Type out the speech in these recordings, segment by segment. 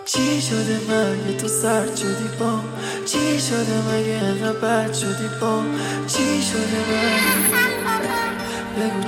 چی شده مگه تو سرد شدی با؟ چی شده مگه انقدر بد شدی با؟ چی شده مگه بگو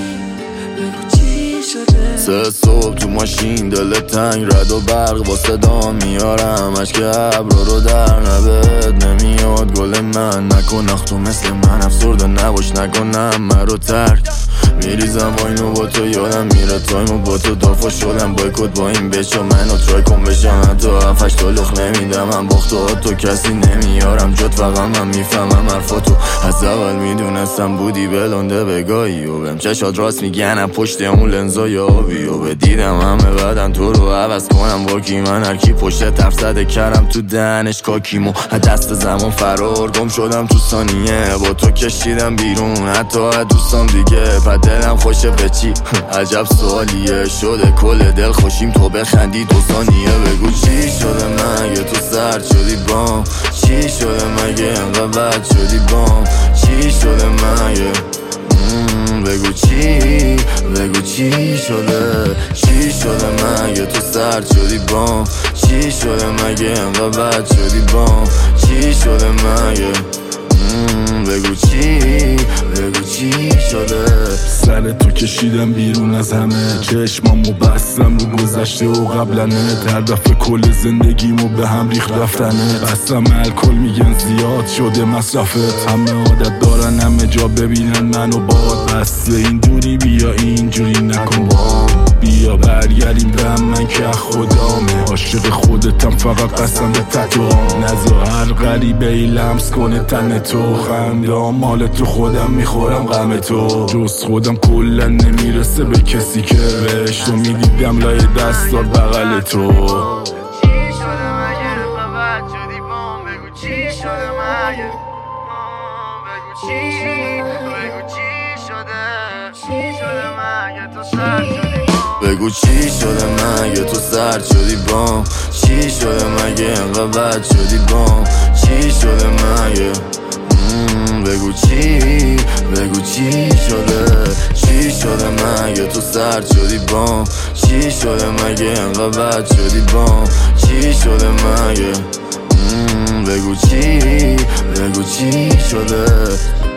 چی شده؟ سه صبح تو ماشین دل تنگ رد و برق با صدا میارم اشک ابرا رو در نبد نمیاد گل من نکن اختو مثل من افسرده نباش نکنم من رو ترک میریزم با اینو با تو یادم میره تایمو با تو دافا شدم بایکوت با این بچه منو ترای کن بشم حتی هفتش تا لخ نمیدم من باختو تو کسی نمیارم جد فقط من میفهمم حرفاتو از اول میدونستم بودی بلنده بگاهی و بهم چشات راست میگنم پشت اون لنزای آبی و بدیدم همه بدن تو رو عوض کنم با کی من هرکی پشت طرف زده کردم تو دهنش کاکیمو دست زمان فرار گم شدم تو ثانیه با تو کشیدم بیرون حتی از دوستام دیگه دلم خوشه به چی؟ عجب سوالیه شده کل دل خوشیم تو بخندی دو ثانیه بگو چی شده مگه تو سرد شدی بام؟ چی شده مگه انقدر بد شدی بام؟ چی شده مگه بگو چی شده؟ چی شده مگه تو سرد شدی بام؟ چی شده مگه انقدر بد شدی بام؟ چی شده مگه بگو چی شده؟ سر تو کشیدم بیرون از همه چشمامو بستم رو گذشته و قبلنه هر دفعه کل زندگیمو به هم ریخت رفتنه بستم الکل میگن زیاد شده مصرفت همه عادت دارن همه جا ببینن منو باد بس اینجوری بیا اینجوری نکن با بیا برگردیم به من که خدامه عاشق خودتم فقط قسم به تتوام نذار هر غریبه ای لمس کنه تن تو خندام مال تو خودم میخورم غم تو جز خودم کلا نمیرسه به کسی که بهش تو میدیدم لای دستات بغل تو چی شده مگه انقدر بد شدی بام؟ بگو چی شده مگه بگو چی شده مگه تو سرد شدی بام؟ چی شده مگه انقدر بد شدی بام؟ چی شده مگه بگو چی شده؟ چی شده مگه تو سرد شدی بام؟ چی شده مگه انقدر بد شدی بام؟ چی شده مگه بگو چی شده؟